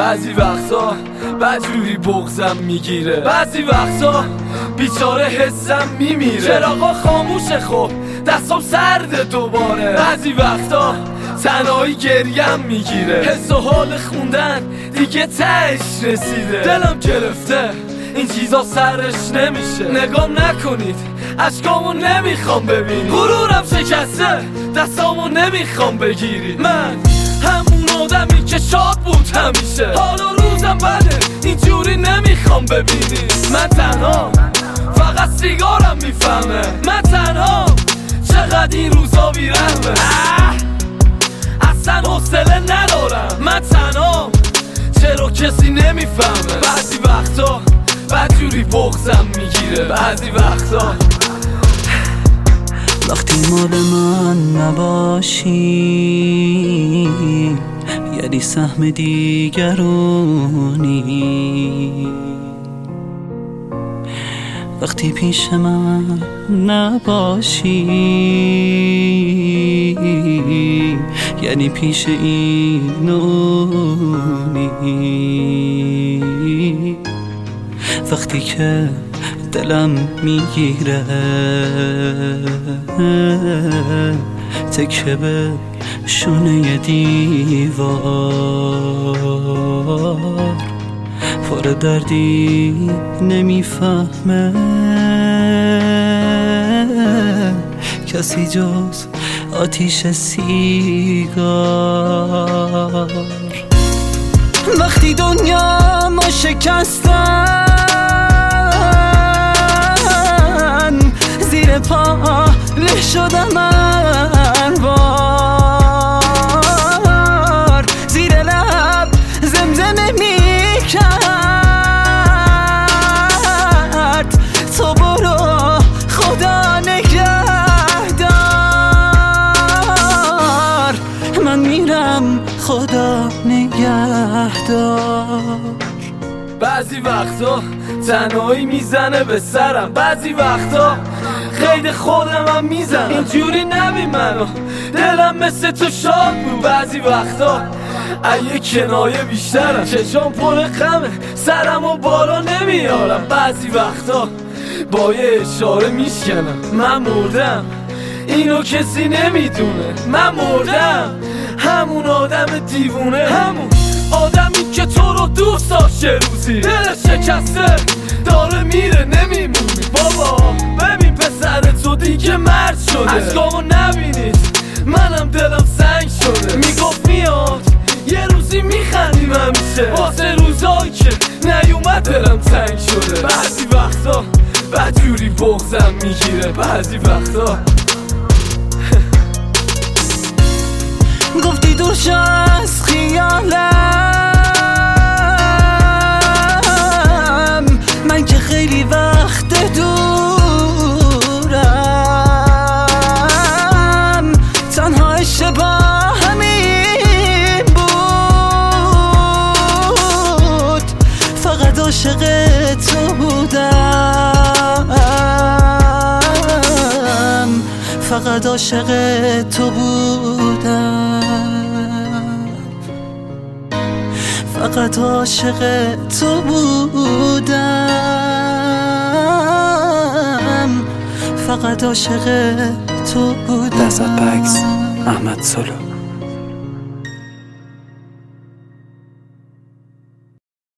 بعضی وقتا بدجوری بغضم میگیره، بعضی وقتا بیچاره حسم میمیره. چراغا خاموشه خب دستم سرده دوباره، بعضی وقتا تنهایی گریم میگیره. حس و حال خوندن دیگه تهش رسیده، دلم گرفته این چیزا سرش نمیشه. نگام نکنید اشکامو نمیخوام ببینی، غرورم شکسته دستامو نمیخوام بگیری. من همون آدمی که شاد بود همیشه، حالا روزم بده اینجوری نمیخوام ببینی. من تنها فقط سیگارم میفهمه، من تنها چقدر این روزا بیرحمه. اصلا حوصله ندارم، من تنها چرا کسی نمیفهمه. بعضی وقتا بدجوری بغضم میگیره، بعضی وقتا وقتی مال من نباشی یعنی سهم دیگرونی، وقتی پیش من نباشی یعنی پیش اینونی، وقتی که دلم میگیره تکه به شونه دیوار، پر دردی نمیفهمه کسی جز آتیش سیگار. وقتی دنیا ما شکستن زیر پا له شدم من بار، زیر لب زمزمه میکرد تو برو خدا نگهدار. من میرم خدا نگهدار. بعضی وقتا تنهایی میزنه به سرم، بعضی وقتا خیلی خودم هم میزنم. اینجوری نبی منو دلم مثل تو شاد بود، بعضی وقتا یه کنایه بیشترم، چشام پر غمه سرمو بالا نمیارم. بعضی وقتا با یه اشاره میشکنم من مردم اینو کسی نمیدونه، من مردم همون آدم دیوونه، همون آدمی که تو رو دوست داشته روزی، دل شکسته داره میره نمیمونی. بابا ببین پسر تو دیگه مرد شده، اشکامو نبینید منم دلم سنگ شده. میگفت میاد یه روزی میخندیم همیشه، واسه روزایی که نیومد دلم تنگ شده. بعضی وقتا بدجوری بغضم میگیره، بعضی وقتا گفتی دور شو از خیالم، من که خیلی وقت دورم، تنها اشتباهم این بود، فقط عاشق تو بودم، فقط عاشق تو بودم، فقط عاشق تو بودم، فقط عاشق تو بودم. لذت بکس احمد سلو.